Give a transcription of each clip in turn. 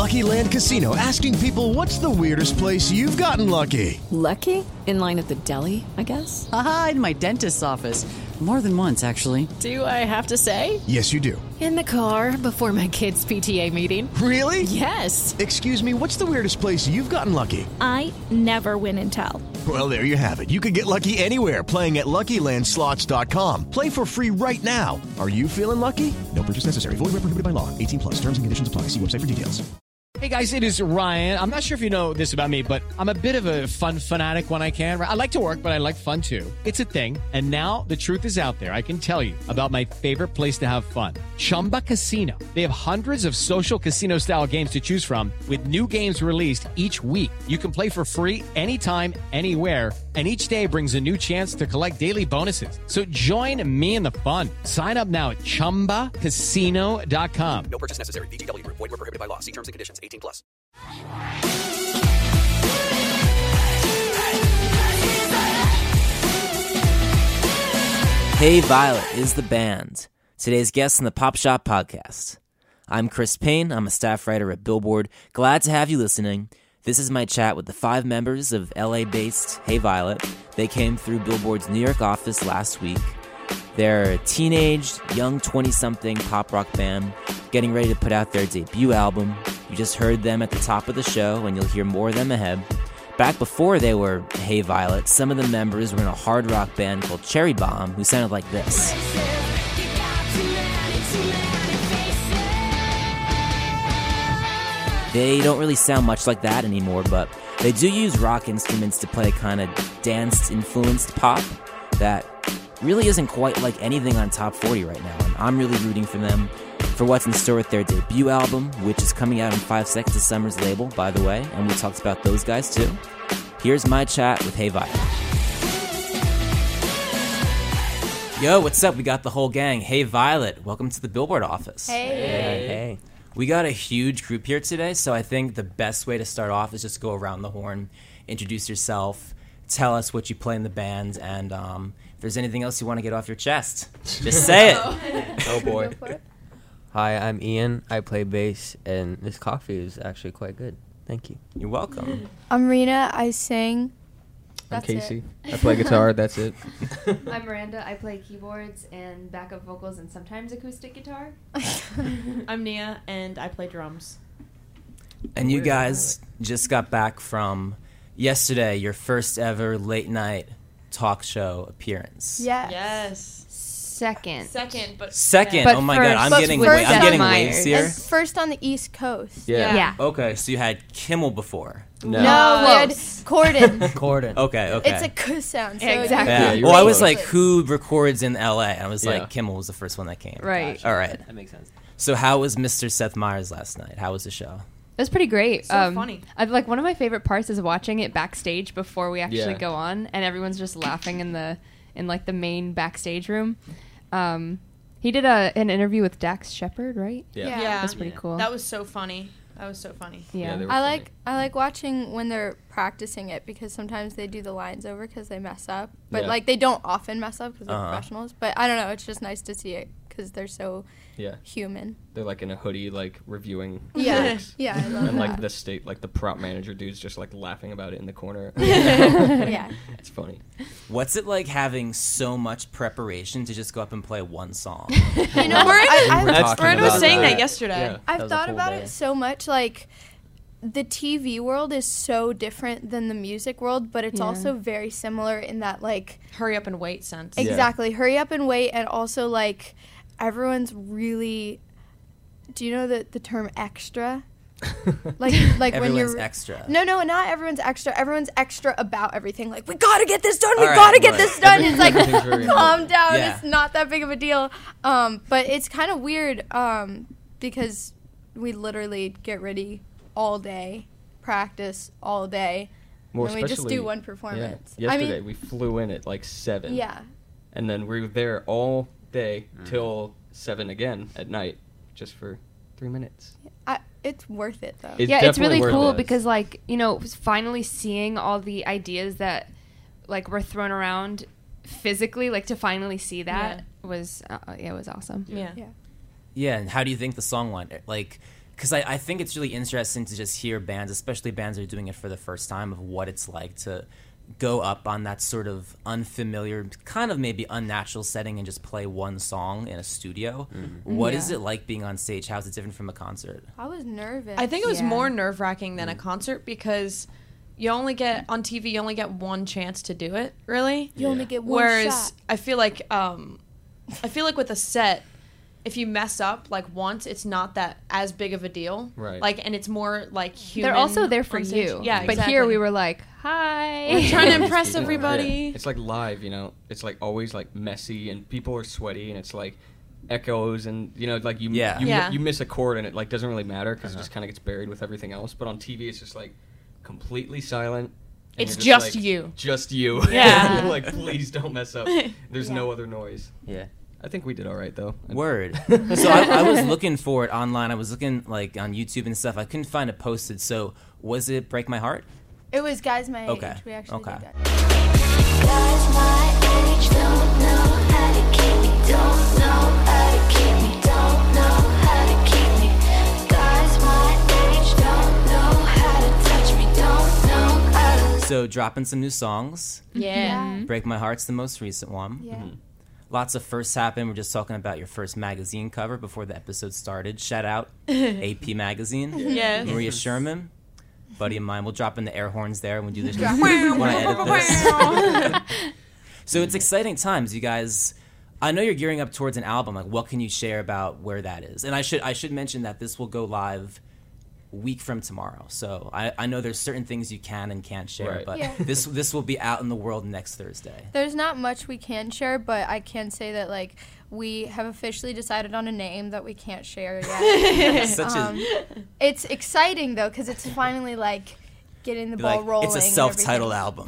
Lucky Land Casino, asking people, what's the weirdest place you've gotten lucky? Lucky? In line at the deli, I guess? Aha, in my dentist's office. More than once, actually. Do I have to say? Yes, you do. In the car before my kids' PTA meeting. Really? Yes. Excuse me, what's the weirdest place you've gotten lucky? I never win and tell. Well, there you have it. You can get lucky anywhere, playing at LuckyLandSlots.com. Play for free right now. Are you feeling lucky? No purchase necessary. Void where prohibited by law. 18+. Terms and conditions apply. See website for details. Hey guys, it is Ryan. I'm not sure if you know this about me, but I'm a bit of a fun fanatic when I can. I like to work, but I like fun too. It's a thing. And now the truth is out there. I can tell you about my favorite place to have fun. Chumba Casino. They have hundreds of social casino style games to choose from with new games released each week. You can play for free anytime, anywhere. And each day brings a new chance to collect daily bonuses. So join me in the fun. Sign up now at ChumbaCasino.com. No purchase necessary. VGW Group. Void where prohibited by law. See terms and conditions. 18+. Hey Violet is the band. Today's guest on the Pop Shop Podcast. I'm Chris Payne. I'm a staff writer at Billboard. Glad to have you listening. This is my chat with the 5 members of LA-based Hey Violet. They came through Billboard's New York office last week. They're a teenage, young 20-something pop rock band getting ready to put out their debut album. You just heard them at the top of the show, and you'll hear more of them ahead. Back before they were Hey Violet, some of the members were in a hard rock band called Cherry Bomb, who sounded like this. They don't really sound much like that anymore, but they do use rock instruments to play kind of dance-influenced pop that really isn't quite like anything on Top 40 right now, and I'm really rooting for them for what's in store with their debut album, which is coming out on 5 Seconds of Summer's label, by the way, and we talked about those guys too. Here's my chat with Hey Violet. Yo, what's up? We got the whole gang. Hey Violet, welcome to the Billboard office. Hey. We got a huge group here today, so I think the best way to start off is just go around the horn, introduce yourself, tell us what you play in the band, and if there's anything else you want to get off your chest, just say it. Oh boy. Hi, I'm Ian. I play bass, and this coffee is actually quite good. Thank you. You're welcome. I'm Rena. I sing. I'm Casey. I play guitar. That's it. I'm Miranda. I play keyboards and backup vocals and sometimes acoustic guitar. I'm Nia, and I play drums. And you guys just got back from yesterday, your first ever late night talk show appearance. Yes. Second. But oh my god, I'm getting waves here. And first on the East Coast. Yeah. Okay, so you had Kimmel before. No, we had Corden. Corden. Okay. It's a K sound. So exactly. Yeah. Well, I was like, who records in LA? And I was like, Kimmel was the first one that came. Right. Gotcha. All right. That makes sense. So how was Mr. Seth Meyers last night? How was the show? It was pretty great. So funny. Like one of my favorite parts is watching it backstage before we actually go on, and everyone's just laughing in the main backstage room. He did an interview with Dax Shepard, right? Yeah. That's pretty cool. That was so funny. Yeah. I like watching when they're practicing it because sometimes they do the lines over because they mess up. But like they don't often mess up because they're professionals. But I don't know. It's just nice to see it because they're so human. They're like in a hoodie, like reviewing. Yeah. Yeah. I love and that. like the prop manager dude's just like laughing about it in the corner. Yeah. It's funny. What's it like having so much preparation to just go up and play one song? You know, Miranda was saying that yesterday. Yeah, I've thought about it so much. Like, the TV world is so different than the music world, but it's also very similar in that, like... hurry up and wait sense. Exactly. Hurry up and wait, and also, like, everyone's really... Do you know the term extra? like when you're extra. No, not everyone's extra. Everyone's extra about everything. Like, we gotta get this done. We gotta get this done. It's like, calm down. Yeah. It's not that big of a deal. But it's kind of weird because we literally get ready all day, practice all day, and we just do one performance. Yeah. Yesterday we flew in at like 7. Yeah. And then we were there all day till 7 again at night, just for 3 minutes. It's worth it though. It's really cool because, like, you know, finally seeing all the ideas that like were thrown around physically, like to finally see that was it was awesome. Yeah, and how do you think the song went? Like, because I think it's really interesting to just hear bands, especially bands that are doing it for the first time, of what it's like to go up on that sort of unfamiliar, kind of maybe unnatural setting and just play one song in a studio. What is it like being on stage? How's it different from a concert? I was nervous. I think it was more nerve-wracking than a concert because you only get, on TV, you only get one chance to do it, really. You only get one Whereas shot. I feel like with a set, if you mess up like once, it's not that as big of a deal. Right. Like, and it's more like human. They're also there for on stage. you. Yeah, But exactly. here we were like, hi. We're trying to impress everybody. Yeah. It's like live, you know. It's like always like messy and people are sweaty and it's like echoes and you know like you miss a chord and it like doesn't really matter because it just kind of gets buried with everything else. But on TV, it's just like completely silent. And It's you're just like, you. Just you. Yeah. Like please don't mess up. There's no other noise. Yeah. I think we did all right though. Word. So I was looking for it online. I was looking like on YouTube and stuff. I couldn't find it posted. So was it "Break My Heart"? It was Guys My Okay. Age. We actually Okay. did that. Guys my age don't know how to keep me, don't know how to keep me, don't know how to keep me. Guys my age don't know how to touch me, don't know how to. So dropping some new songs. Yeah. "Break My Heart's the most recent one. Yeah. Lots of firsts happened. We're just talking about your first magazine cover before the episode started. Shout out AP Magazine. Yes. Maria Sherman, buddy of mine. We'll drop in the air horns there when we do this. When I edit this. So it's exciting times, you guys. I know you're gearing up towards an album. Like, what can you share about where that is? And I should mention that this will go live week from tomorrow. So I know there's certain things you can and can't share, Right. but Yeah. this will be out in the world next Thursday. There's not much we can share, but I can say that like we have officially decided on a name that we can't share yet. It's exciting though because it's finally like getting the ball rolling. It's a self-titled album.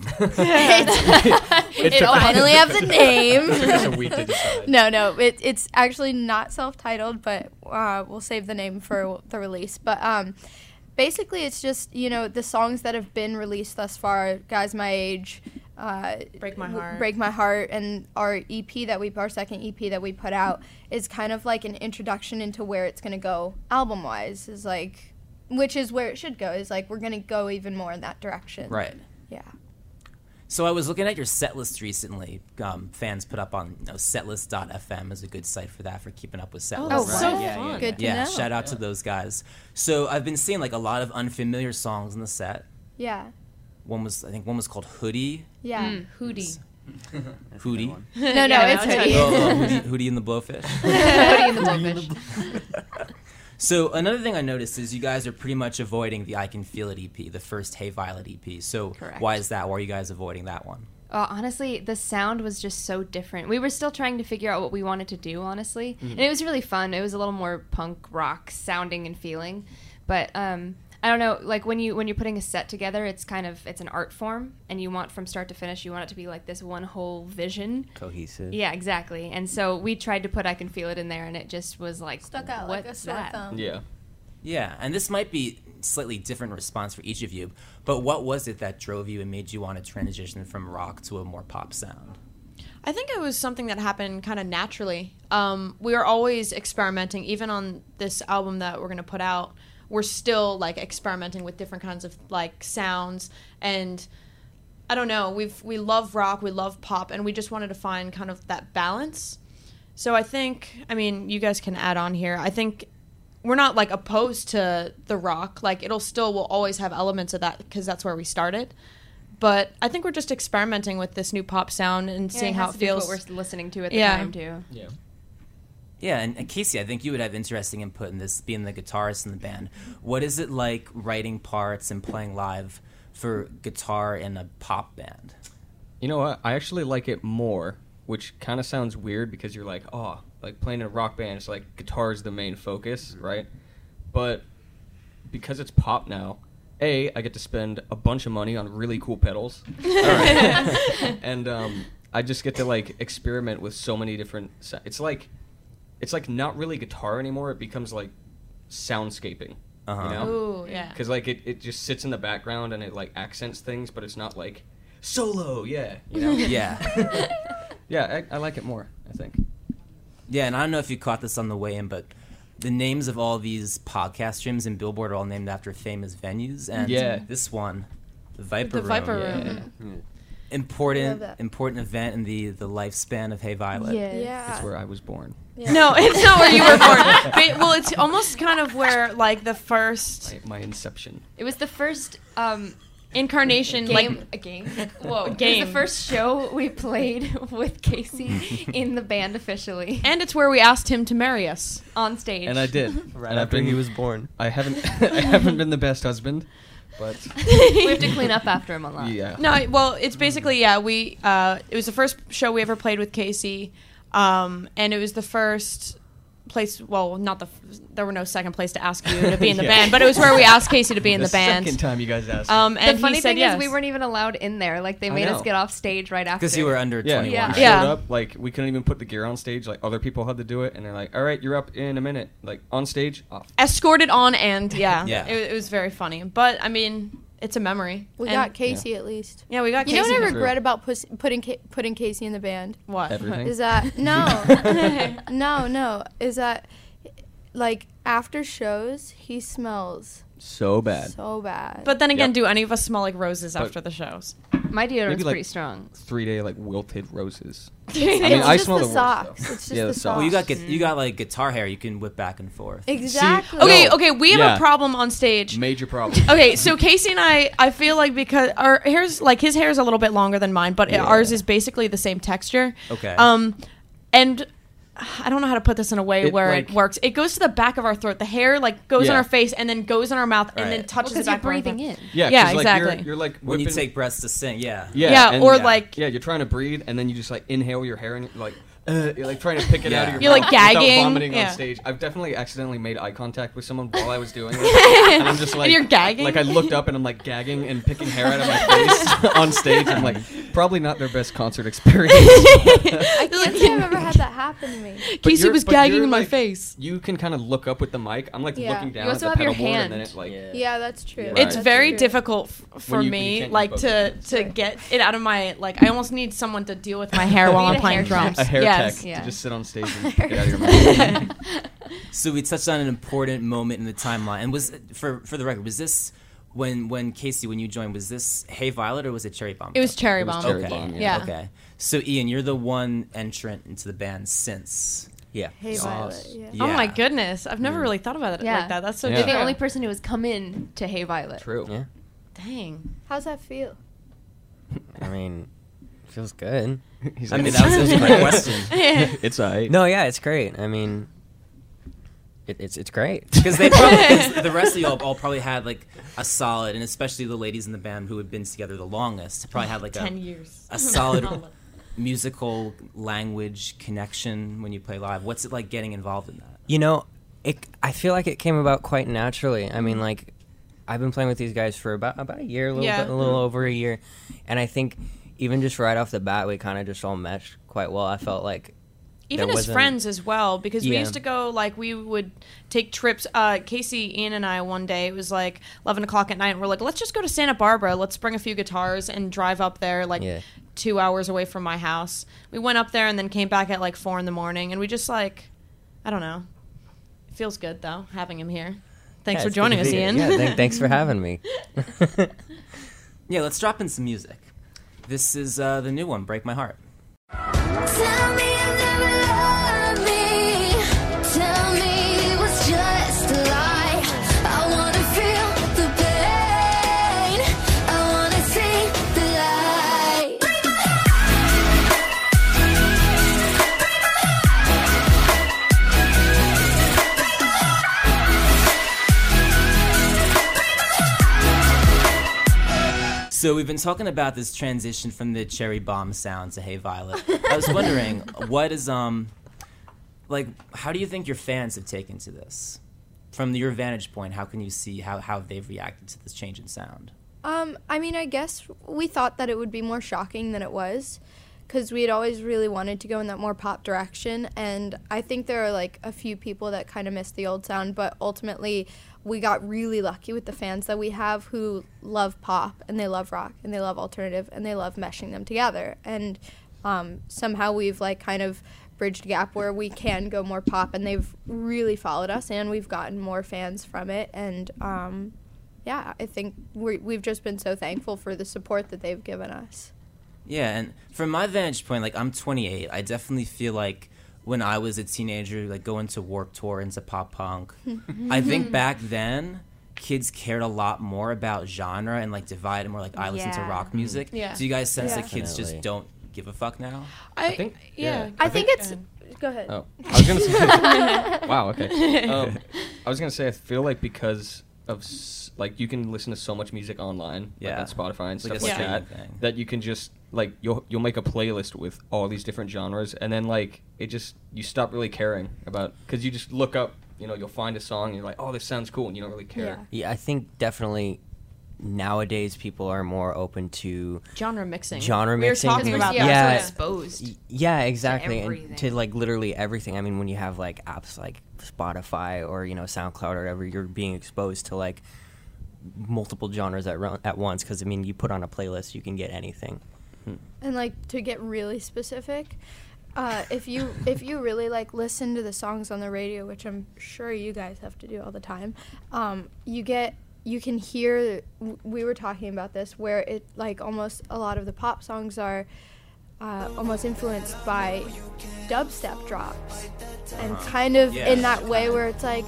It finally have the name. It took us a week to decide. No, it's actually not self-titled, but we'll save the name for the release. But basically, it's just the songs that have been released thus far. Guys My Age, Break My Heart. Break My Heart, and our second EP that we put out is kind of like an introduction into where it's gonna go album-wise. Is like. Which is where it should go. Is like we're gonna go even more in that direction. Right. Yeah. So I was looking at your set list recently. Fans put up on setlist.fm is a good site for that, for keeping up with set lists. That's so fun. Good to Yeah, know. shout out to those guys. So I've been seeing like a lot of unfamiliar songs in the set. Yeah. One was called Hoodie. Yeah. Hootie. Hootie. No, it's Hoodie. Hootie and the Blowfish. Hootie and the Blowfish. So another thing I noticed is you guys are pretty much avoiding the I Can Feel It EP, the first Hey Violet EP. So Correct. Why is that? Why are you guys avoiding that one? Honestly, the sound was just so different. We were still trying to figure out what we wanted to do, honestly. And it was really fun. It was a little more punk rock sounding and feeling. But I don't know, like when you're putting a set together, it's an art form, and you want from start to finish, you want it to be like this one whole vision. Cohesive. Yeah, exactly. And so we tried to put I Can Feel It in there, and it just was like, Stuck out like a what's sore that? thumb. Yeah. Yeah, and this might be slightly different response for each of you, but what was it that drove you and made you want to transition from rock to a more pop sound? I think it was something that happened kind of naturally. We were always experimenting, even on this album that we're going to put out. We're still like experimenting with different kinds of like sounds, and I don't know, we love rock, we love pop, and we just wanted to find kind of that balance. So I think, I mean, you guys can add on here. I think we're not like opposed to the rock. Like we'll always have elements of that because that's where we started. But I think we're just experimenting with this new pop sound and seeing how it feels. What we're listening to at the time too. Yeah. Yeah, and Casey, I think you would have interesting input in this, being the guitarist in the band. What is it like writing parts and playing live for guitar in a pop band? You know what? I actually like it more, which kind of sounds weird because you're like, oh, like playing in a rock band, it's like guitar is the main focus, right? But because it's pop now, I get to spend a bunch of money on really cool pedals. And I just get to like experiment with so many different it's like not really guitar anymore. It becomes like soundscaping, you know? Ooh, yeah. Because like it just sits in the background and it like accents things, but it's not like solo, you know? Yeah. Yeah, I like it more, I think. Yeah, and I don't know if you caught this on the way in, but the names of all these podcast streams in Billboard are all named after famous venues, and this one, the Viper Room. Important event in the lifespan of Hey Violet. Yeah. That's where I was born. Yeah. No, it's not where you were born. Well, it's almost kind of where, like, the first... My inception. It was the first incarnation, a game. Whoa. A game. It was the first show we played with Casey in the band officially. And it's where we asked him to marry us. On stage. And I did. Right after he was born. I haven't been the best husband. But we have to clean up after him a lot. Yeah. No, well, it's basically we. It was the first show we ever played with Casey, and it was the first place. Well, there were no second place to ask you to be in the band, but it was where we asked Casey to be in the band. Second time you guys asked. And the funny he said thing yes. is, we weren't even allowed in there. Like they made us get off stage right after. Because you were under 21. We showed up, like we couldn't even put the gear on stage. Like other people had to do it, and they're like, "All right, you're up in a minute." Like on stage, off. Escorted on, and Yeah. It was very funny. But I mean, it's a memory. We got Casey at least. Yeah, we got Casey. You know what I regret about putting Casey in the band? What? Everything. Is that no? Is that like after shows he smells so bad. So bad. But then again, do any of us smell like roses after the shows? My deodorant's Maybe, like, pretty strong. 3-day like wilted roses. I mean, I just smell the the socks. worst, though. It's just Yeah, the the socks. socks. Well, you got like guitar hair. You can whip back and forth. Exactly. Okay, we have a problem on stage. Major problem. Okay, so Casey and I feel like because our hair's like his hair is a little bit longer than mine, but ours is basically the same texture. Okay. And I don't know how to put this in a way where it works. It goes to the back of our throat. The hair like goes in our face and then goes in our mouth and then touches the back of our breathing throat. in. Yeah, exactly. You're like when you whipping- take breaths to sing, yeah. You're trying to breathe and then you just like inhale your hair and you're like you're like trying to pick it out of your You're mouth like gagging. without vomiting Yeah. on stage. I've definitely accidentally made eye contact with someone while I was doing it, and I'm just like, And you're gagging? Like I looked up and I'm like gagging and picking hair out of my face on stage. I'm like, probably not their best concert experience. I can't say I've ever had that happen to me. Casey was gagging in my face. You can kind of look up with the mic. I'm like looking down You at also the have your pedal board hand. and then it like Yeah, that's true. It's That's very true. difficult for When you me, can't like use to get it out of my like. I almost need someone to deal with my hair while I'm playing drums. a hair yes. tech to just sit on stage and pick it out of your mouth. So we touched on an important moment in the timeline, and was for the record, was this when Casey, when you joined, was this Hey Violet or was it Cherry Bomb? It was Cherry It was Bomb. Cherry Okay. Bomb, Yeah. Okay. So Ian, you're the one entrant into the band since. Yeah. Hey Violet. Yeah. Oh my goodness, I've never really thought about it like that. That's so You're true. the only person who has come in to Hey Violet. True. Yeah. Dang. How's that feel? I mean, feels good. I mean, that was a great question. It's alright. No, yeah, it's great. I mean, it's great. Because they probably, the rest of y'all all probably had like a solid, and especially the ladies in the band who had been together the longest, probably had like 10 years. a solid musical language connection when you play live. What's it like getting involved in that? You know, I feel like it came about quite naturally. I mean, like, I've been playing with these guys for about a year, a little over a year, and I think even just right off the bat, we kind of just all meshed quite well. I felt like Even as friends as well, because we used to go, like, we would take trips. Casey, Ian, and I, one day, it was like 11 o'clock at night, and we're like, let's just go to Santa Barbara. Let's bring a few guitars and drive up there, like, 2 hours away from my house. We went up there and then came back at, like, 4 in the morning, and we just, like, I don't know. It feels good, though, having him here. Thanks for joining us, Ian. Yeah, thanks for having me. Yeah, let's drop in some music. This is the new one, Break My Heart. Tell me you never loved me. Tell me it was just a lie. I wanna feel the pain. I wanna see the light. Break my So we've been talking about this transition from the Cherry Bomb sound to Hey Violet. I was wondering, what is like, how do you think your fans have taken to this? From your vantage point, how can you see how they've reacted to this change in sound? I mean, I guess we thought that it would be more shocking than it was, because we had always really wanted to go in that more pop direction, and I think there are like a few people that kind of miss the old sound, but ultimately we got really lucky with the fans that we have who love pop and they love rock and they love alternative and they love meshing them together, and somehow we've like kind of bridge the gap where we can go more pop, and they've really followed us, and we've gotten more fans from it. And I think we've just been so thankful for the support that they've given us. Yeah, and from my vantage point, like, I'm 28. I definitely feel like when I was a teenager, like, going to Warped Tour into pop punk, I think back then kids cared a lot more about genre and, like, divided more, like, I listen to rock music. Yeah. Do you guys sense that kids just don't give a fuck now? I think it's... Go ahead. Oh, I was going to say... Wow, okay. I was going to say, I feel like because of... like, you can listen to so much music online, like on Spotify and stuff like that, that you can just, like, you'll make a playlist with all these different genres, and then, like, it just, you stop really caring about, because you just look up, you know, you'll find a song, and you're like, oh, this sounds cool, and you don't really care. Yeah, I think definitely nowadays people are more open to genre mixing. We were talking about that. Exposed. Yeah, exactly. To and to, like, literally everything. I mean, when you have, like, apps like Spotify or, you know, SoundCloud or whatever, you're being exposed to, like, multiple genres at once, because, I mean, you put on a playlist, you can get anything. And, like, to get really specific, if you really, like, listen to the songs on the radio, which I'm sure you guys have to do all the time, you can hear, we were talking about this, where it, like, almost a lot of the pop songs are almost influenced by dubstep drops, and kind of in that way where it's like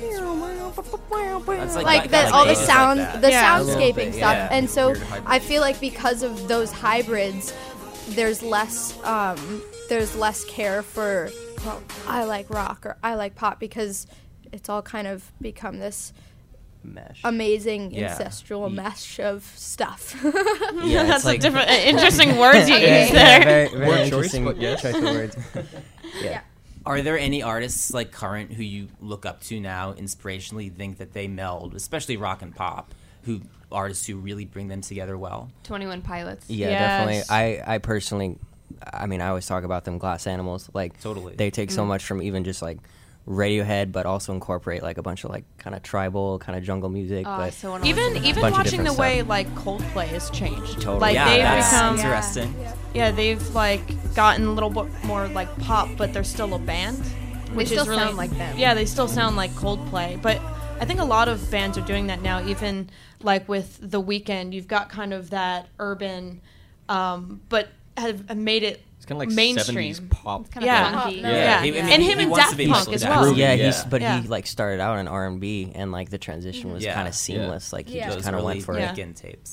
that, all the sound, the soundscaping stuff. And so I feel like because of those hybrids, there's less care for, well, I like rock or I like pop, because it's all kind of become this amazing ancestral mesh of stuff. That's like, a different interesting words you use there. Very interesting choice of words. Are there any artists, like, current who you look up to now inspirationally, think that they meld, especially rock and pop, artists who really bring them together well? 21 Pilots. Yeah, definitely. I personally, I mean, I always talk about them, Glass Animals. Like, totally. They take so much from even just, like, Radiohead, but also incorporate, like, a bunch of, like, kind of tribal, kind of jungle music. But so even watching the way, like, Coldplay has changed. Totally. Like, they've become interesting. Yeah, they've, like, gotten a little bit more, like, pop, but they're still a band, which still is really sound like them. Yeah, they still sound like Coldplay, but I think a lot of bands are doing that now. Even, like, with The Weeknd, you've got kind of that urban, but have made it kind of like mainstream 70s pop. It's kind of funky. And him and Daft Punk as well. He like started out in R&B, and like the transition was kind of seamless. Like he just kind of went for Weeknd tapes.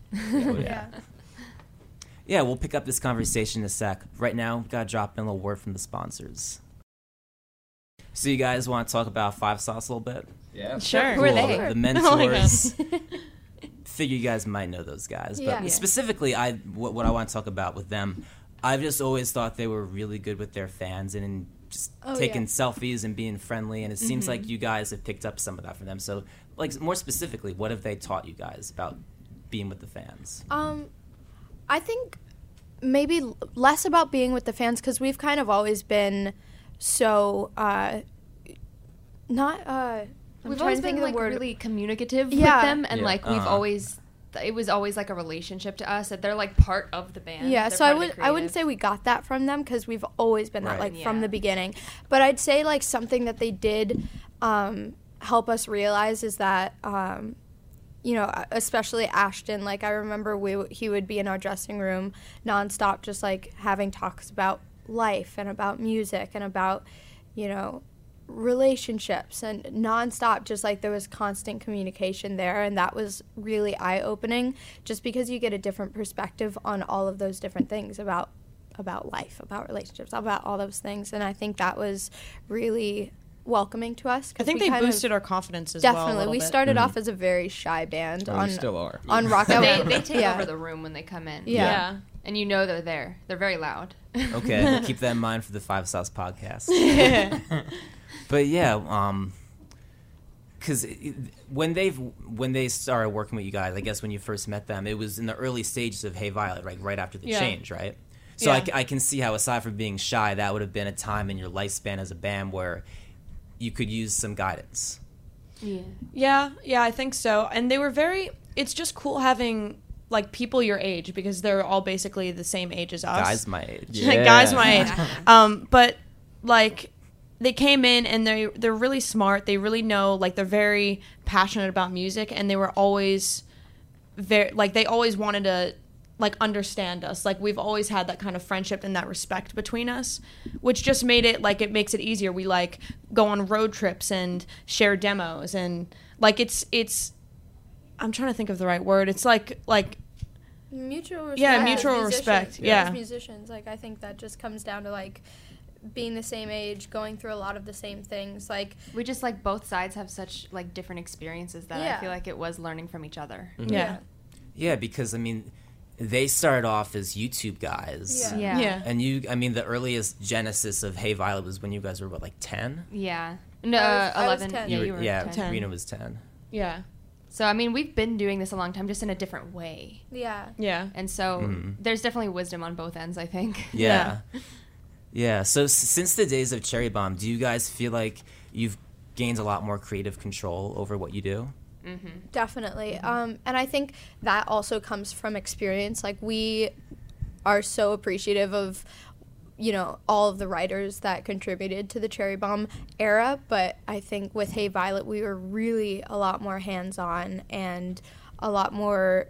Yeah, we'll pick up this conversation in a sec. Right now, we've got to drop in a little word from the sponsors. So you guys want to talk about Five Sauce a little bit? Yeah. Sure. Who are they? The mentors. Figure you guys might know those guys. But specifically, what I want to talk about with them, I've just always thought they were really good with their fans and just taking selfies and being friendly. And it seems like you guys have picked up some of that from them. So, like, more specifically, what have they taught you guys about being with the fans? I think maybe less about being with the fans, because we've kind of always been so we've always been like really communicative with them, and like we've always, it was always like a relationship to us that they're like part of the band. Yeah, so I wouldn't say we got that from them, because we've always been that, like, from the beginning. But I'd say, like, something that they did help us realize is that you know, especially Ashton, like, I remember he would be in our dressing room nonstop, just like having talks about life and about music and about, you know, relationships, and nonstop, just like there was constant communication there, and that was really eye-opening, just because you get a different perspective on all of those different things about life, about relationships, about all those things. And I think that was really welcoming to us. I think they boosted our confidence as well. Definitely. We started off as a very shy band. We still are. On Rock. They take over the room when they come in. Yeah. And you know they're there. They're very loud. Okay, we'll keep that in mind for the Five Sauce podcast. But yeah, because when they started working with you guys, I guess when you first met them, it was in the early stages of Hey Violet, right after the change, right? So I can see how, aside from being shy, that would have been a time in your lifespan as a band where you could use some guidance. Yeah, I think so. And they were it's just cool having like people your age, because they're all basically the same age as us. Guys my age. Yeah. Guys my age. But like they came in and they're really smart. They really know, like they're very passionate about music, and they were always very like they always wanted to like understand us. Like we've always had that kind of friendship and that respect between us, which just made it like it makes it easier. We like go on road trips and share demos, and like it's I'm trying to think of the right word. It's like mutual respect. Yeah, mutual respect. Yeah. As musicians, like I think that just comes down to like being the same age, going through a lot of the same things. Like we just like both sides have such like different experiences that I feel like it was learning from each other. Yeah. Yeah, because I mean, they started off as YouTube guys. Yeah. And the earliest genesis of Hey Violet was when you guys were, what, like 10? Yeah. No, I was 11. 10. Yeah, you were 10. Rena was 10. Yeah. So, I mean, we've been doing this a long time, just in a different way. Yeah. Yeah. And so there's definitely wisdom on both ends, I think. Yeah. Yeah. So since the days of Cherry Bomb, do you guys feel like you've gained a lot more creative control over what you do? Mm-hmm. Definitely. And I think that also comes from experience. Like we are so appreciative of, you know, all of the writers that contributed to the Cherry Bomb era. But I think with Hey Violet, we were really a lot more hands-on and a lot more,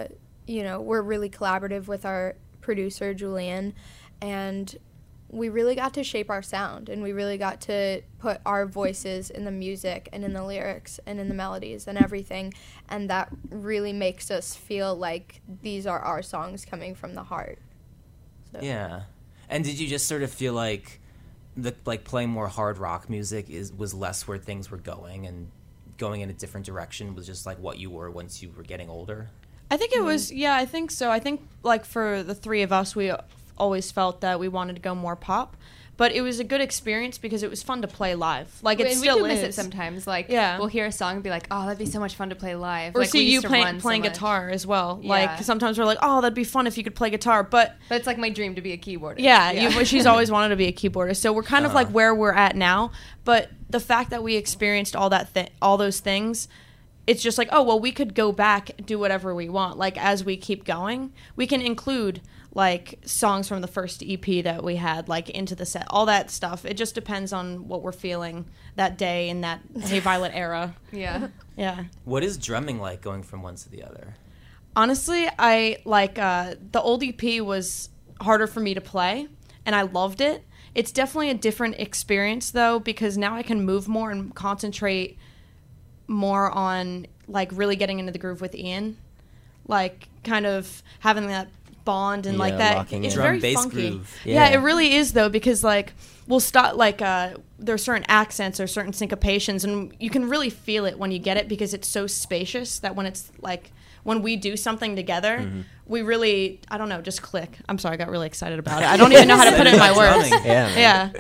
we're really collaborative with our producer, Julian. And we really got to shape our sound, and we really got to put our voices in the music and in the lyrics and in the melodies and everything, and that really makes us feel like these are our songs coming from the heart. So. Yeah. And did you just sort of feel like playing more hard rock music was less where things were going, and going in a different direction was just like what you were once you were getting older? I think it was, I think so. I think like for the three of us, we always felt that we wanted to go more pop, but it was a good experience because it was fun to play live. Like it still we is. miss it sometimes. Like we'll hear a song and be like, "Oh, that'd be so much fun to play live." Or like, see you playing guitar as well. Yeah. Like sometimes we're like, "Oh, that'd be fun if you could play guitar," but it's like my dream to be a keyboardist. Yeah. She's always wanted to be a keyboardist. So we're kind of like where we're at now. But the fact that we experienced all those things, it's just like, oh well, we could go back, do whatever we want. Like as we keep going, we can include like songs from the first EP that we had like into the set, all that stuff. It just depends on what we're feeling that day in that Hey Violet era. Yeah. What is drumming like going from one to the other? Honestly, I like the old EP was harder for me to play, and I loved it. It's definitely a different experience though, because now I can move more and concentrate more on like really getting into the groove with Ian, like kind of having that bond and like that. It's very funky. Groove. Yeah, it really is though, because like we'll start like there's certain accents or certain syncopations, and you can really feel it when you get it, because it's so spacious that when it's like when we do something together, we really, I don't know, just click. I'm sorry, I got really excited about it. I don't even know how to put it in my words. Yeah.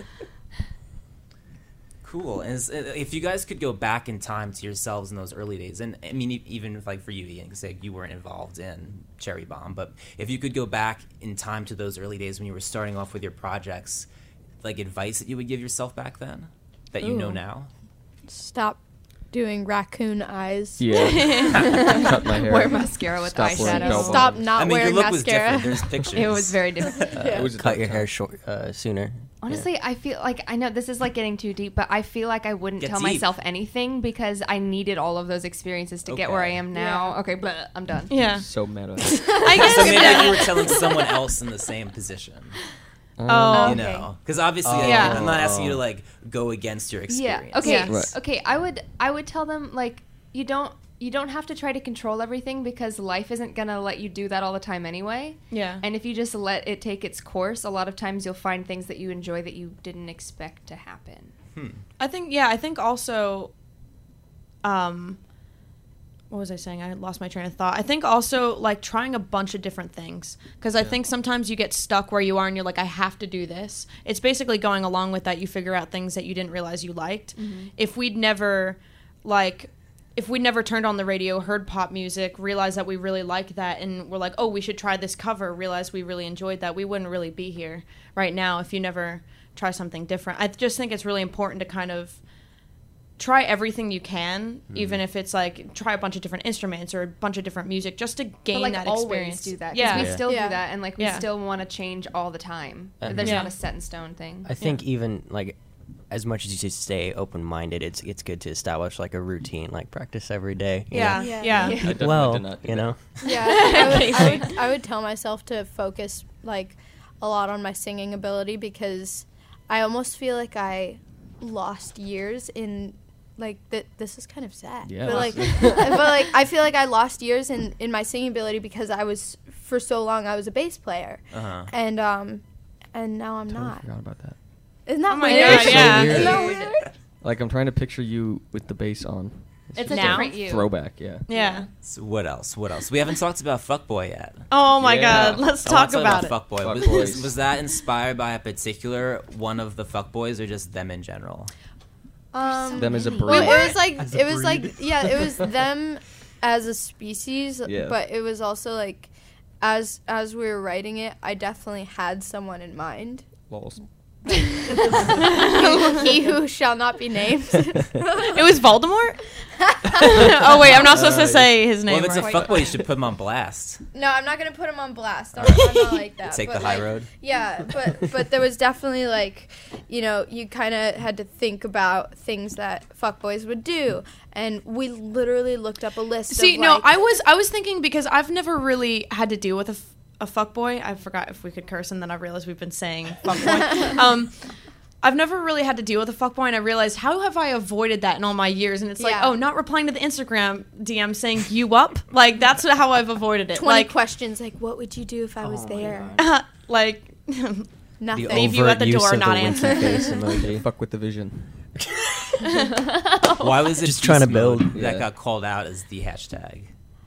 Cool. And if you guys could go back in time to yourselves in those early days, and I mean, even if, like for you, Ian, because you weren't involved in Cherry Bomb, but if you could go back in time to those early days when you were starting off with your projects, like advice that you would give yourself back then that you know now? Stop doing raccoon eyes. Yeah. Cut my hair. Wear mascara with eyeshadow. Stop not wearing your look mascara. Was different. There's pictures. It was very different. It was cut your hair short sooner. Honestly, I feel like, I know this is like getting too deep, but I feel like I wouldn't tell myself anything because I needed all of those experiences to get where I am now. Yeah. Okay, blah, I'm done. Yeah. So meta. I guess so maybe you were telling someone else in the same position. Oh, you know, because obviously, I'm not asking you to like go against your experience. Yeah. Okay. Right. Okay. I would tell them like you don't have to try to control everything because life isn't gonna let you do that all the time anyway. Yeah. And if you just let it take its course, a lot of times you'll find things that you enjoy that you didn't expect to happen. I think also, what was I saying? I lost my train of thought. I think also like trying a bunch of different things, because I think sometimes you get stuck where you are and you're like, I have to do this. It's basically going along with that. You figure out things that you didn't realize you liked. Mm-hmm. If we'd never turned on the radio, heard pop music, realized that we really liked that, and we're like, oh, we should try this cover, realized we really enjoyed that, we wouldn't really be here right now if you never try something different. I just think it's really important to kind of try everything you can, even if it's like try a bunch of different instruments or a bunch of different music, just to gain but, like, that always experience. do that. Yeah, We still do Yeah. that, and like we still want to change all the time. There's not a set in stone thing. I think even like as much as you should stay open-minded, it's good to establish like a routine, like practice every day. you know? I definitely Well, did not do you that. know. Yeah, I would tell myself to focus like a lot on my singing ability, because I almost feel like I lost years in like this is kind of sad. Yeah. But like I feel like I lost years in my singing ability because I was for so long I was a bass player. And now I'm not. Forgot about that. Isn't that Oh my weird? God, yeah. Isn't that weird? Like I'm trying to picture you with the bass on. It's a Now? different you. Throwback, yeah. Yeah. So what else? We haven't talked about Fuckboy yet. Oh my Yeah. God, let's I wanna talk about it. Fuckboy. Fuckboys. Was that inspired by a particular one of the fuckboys, or just them in general? Them as a breed. Well, it was it was them as a species, Yeah. but it was also like as we were writing it, I definitely had someone in mind. Lols. He who shall not be named. It was Voldemort? Oh wait, I'm not supposed to say his name. Well, if it's right? a fuckboy, you should put him on blast. No, I'm not gonna put him on blast. I'm not like that. Take but the high like, road. Yeah, but there was definitely like, you know, you kind of had to think about things that fuckboys would do, and we literally looked up a list. See, of, no, like, I was thinking, because I've never really had to deal with a fuckboy. I forgot if we could curse, and then I realized we've been saying fuckboy. I've never really had to deal with a fuckboy, and I realized, how have I avoided that in all my years? And it's like, Yeah. oh, not replying to the Instagram DM saying you up? Like, that's how I've avoided it. 20 Like, questions, like, what would you do if I was there? like, Nothing. leave you at the door, not answer. Face emoji. Fuck with the vision. Why was it Just trying to beast mode build. that Yeah. got called out as the hashtag?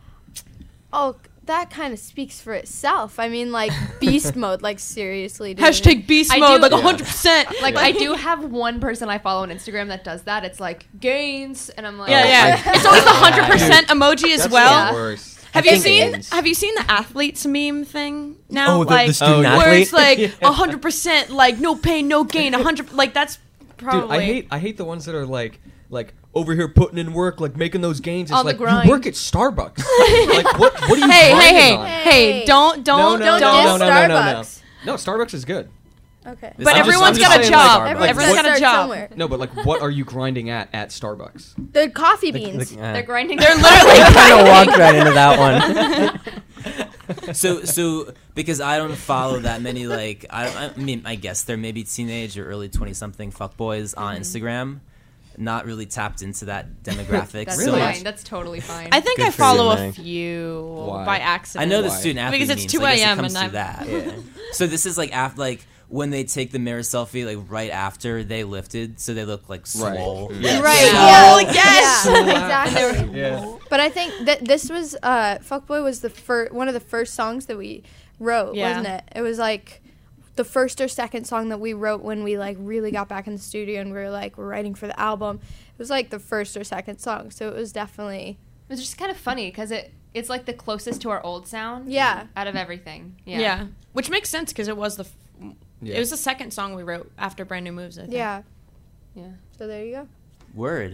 Oh, that kind of speaks for itself. I mean, like, beast mode, like, seriously, dude. Hashtag beast I mode, do- like Yeah. 100%. Like I do have one person I follow on Instagram that does that. It's like gains, and I'm like, Yeah. It's always the 100% emoji as That's well. the worst. Have you seen the athletes meme thing now? Oh, like the student where athlete? it's like 100%, like no pain, no gain, 100. Like that's probably. Dude, I hate the ones that are like over here putting in work, like making those gains. It's On the like grind. you work at Starbucks. Like what are you Hey, grinding on? hey! Don't No, Starbucks. No, Starbucks is good. Okay. But I'm everyone's just got a saying, job. like, Everyone's got a Start job. somewhere. No, but like, what are you grinding at Starbucks? The coffee beans. they're grinding. They're literally kind of walked right into that one. So because I don't follow that many, like I mean, I guess there may be teenage or early 20-something fuckboys on Instagram. Not really tapped into that demographic. That's so fine. much. That's totally fine. I think Good I for follow you, a Meg. few Why? by accident. I know the Why? student athlete Because it's memes, 2 I guess it a.m. comes and to that. So this is like after, like when they take the mirror selfie, like right after they lifted, so they look like swole. Yes. Right. Oh, Yeah. yes! Yeah, exactly. Yeah. But I think that this was "Fuckboy" was the one of the first songs that we wrote, Yeah. wasn't it? It was like the first or second song that we wrote when we like really got back in the studio and we were writing for the album. It was like the first or second song, so it was definitely. It was just kind of funny because it's like the closest to our old sound. Yeah. Out of everything. Yeah. Which makes sense because it was Yeah. it was the second song we wrote after Brand New Moves. I think. Yeah. Yeah. So there you go. Word.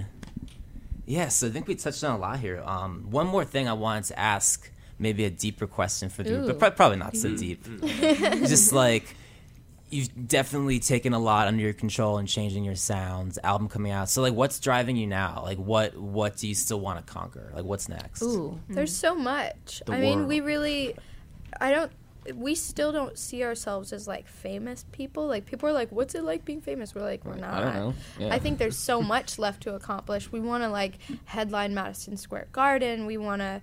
Yes, I think we touched on a lot here. One more thing I wanted to ask, maybe a deeper question for the group, but probably not so deep. Just like, you've definitely taken a lot under your control and changing your sounds, album coming out. So like, what's driving you now? Like, what do you still want to conquer? Like, what's next? Ooh. There's so much. The I mean, world. we still don't see ourselves as like famous people. Like people are like, "What's it like being famous?" We're like, "We're not." I don't know. Yeah. I think there's so much left to accomplish. We want to like headline Madison Square Garden. We want to,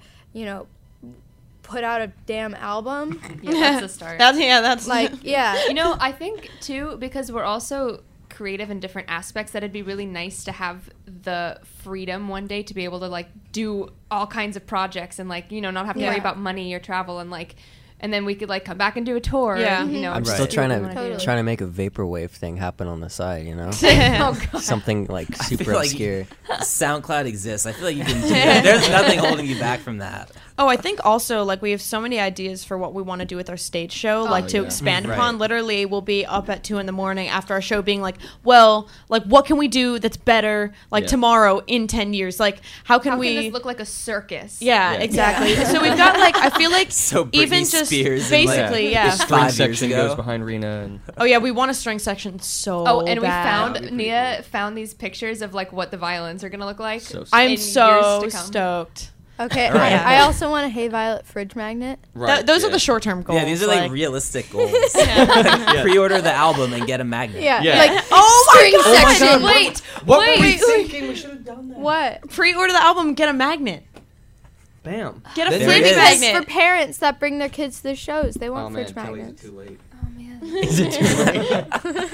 put out a damn album. Yeah, that's the start. That's Like, yeah. You know, I think too, because we're also creative in different aspects, that it'd be really nice to have the freedom one day to be able to like do all kinds of projects and like, not have to worry Yeah. about money or travel and then we could like come back and do a tour. Yeah. And, I'm just still do trying what to we wanna do. Totally. trying to make a vaporwave thing happen on the side, Oh, God. something like I super feel like obscure. SoundCloud exists. I feel like you can do that. There's nothing holding you back from that. Oh, I think also, like, we have so many ideas for what we want to do with our stage show, to expand upon. Literally, we'll be up at 2 a.m. after our show being like, well, like, what can we do that's better, tomorrow in 10 years? Like, how can this look like a circus? Yeah, exactly. So we've got, like, I feel like even just Spears basically, The string section goes behind Rena. And oh, yeah, we want a string section so and bad. Nia found these pictures of, like, what the violins are going to look like. I'm so stoked. Okay, I also want a Hey Violet fridge magnet. Right, those are the short-term goals. Yeah, these are like realistic goals. Pre-order the album and get a magnet. Yeah. Like, string section. Wait, what were we thinking? We should have done that. What? Pre-order the album, get a magnet. Bam. Get a fridge magnet. For parents that bring their kids to the shows, they want fridge magnets. Is it too late? Oh man. Is it too late?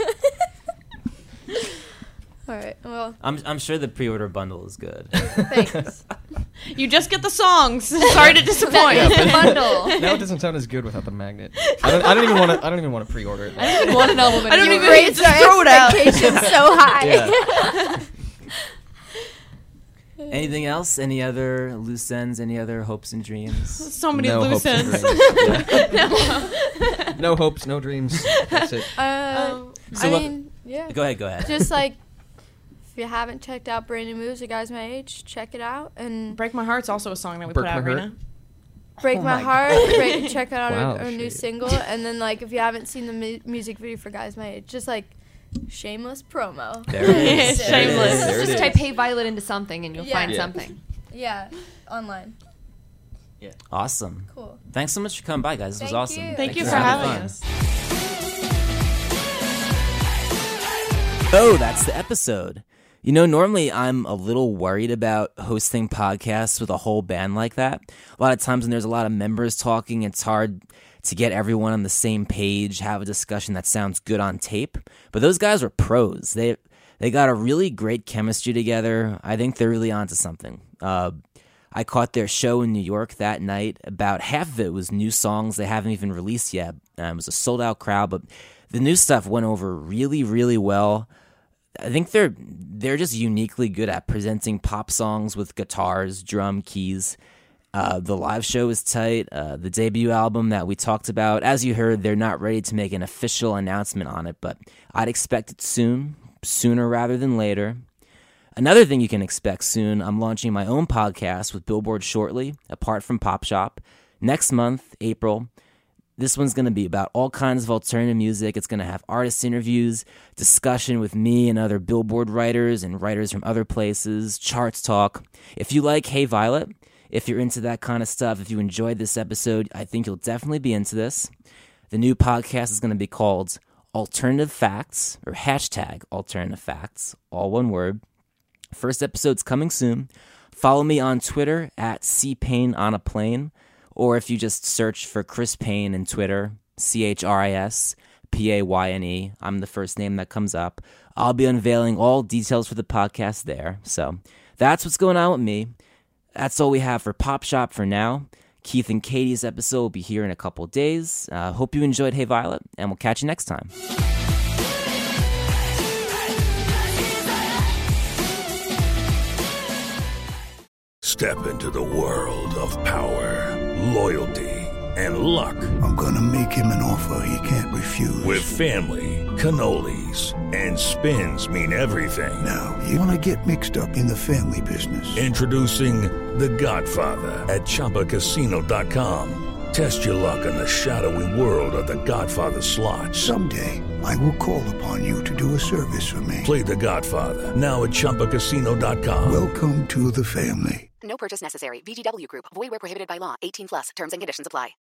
All right. Well, I'm sure the pre-order bundle is good. Thanks. You just get the songs. Sorry to disappoint. Bundle. Now it doesn't sound as good without the magnet. I don't even want to pre-order it. I don't even want an album anymore. I don't even raise our throw it out. expectations so high. Anything else? Any other loose ends? Any other hopes and dreams? So many loose ends. No hopes, no dreams. That's it. Go ahead. Just like, if you haven't checked out Brand New Moves, Guys My Age, check it out. And Break My Heart's also a song that we put out, Rena. Break My Heart, check out our new single. And then, like, if you haven't seen the music video for Guys My Age, just like shameless promo. There it is. Shameless. Just type Hey Violet into something and you'll find something. Yeah, online. Yeah. Awesome. Cool. Thanks so much for coming by, guys. This was awesome. Thank you for having us. Oh, that's the episode. You know, normally I'm a little worried about hosting podcasts with a whole band like that. A lot of times when there's a lot of members talking, it's hard to get everyone on the same page, have a discussion that sounds good on tape. But those guys were pros. They got a really great chemistry together. I think they're really onto something. I caught their show in New York that night. About half of it was new songs they haven't even released yet. It was a sold-out crowd, but the new stuff went over really, really well. I think they're just uniquely good at presenting pop songs with guitars, drum, keys. The live show is tight. The debut album that we talked about, as you heard, they're not ready to make an official announcement on it, but I'd expect it soon, sooner rather than later. Another thing you can expect soon, I'm launching my own podcast with Billboard shortly, apart from Pop Shop. Next month, April, this one's going to be about all kinds of alternative music. It's going to have artist interviews, discussion with me and other Billboard writers and writers from other places, charts talk. If you like Hey Violet, if you're into that kind of stuff, if you enjoyed this episode, I think you'll definitely be into this. The new podcast is going to be called Alternative Facts, or hashtag Alternative Facts, all one word. First episode's coming soon. Follow me on Twitter at CPayneOnAPlane, or if you just search for Chris Payne in Twitter, ChrisPayne. I'm the first name that comes up. I'll be unveiling all details for the podcast there. So that's what's going on with me. That's all we have for Pop Shop for now. Keith and Katie's episode will be here in a couple days. Hope you enjoyed Hey Violet, and we'll catch you next time. Step into the world of power, loyalty, and luck. I'm gonna make him an offer he can't refuse. With family, cannolis, and spins mean everything. Now, you wanna get mixed up in the family business. Introducing The Godfather at ChumbaCasino.com. Test your luck in the shadowy world of The Godfather slot. Someday, I will call upon you to do a service for me. Play The Godfather, now at ChumbaCasino.com. Welcome to the family. No purchase necessary. VGW Group. Void where prohibited by law. 18+. Terms and conditions apply.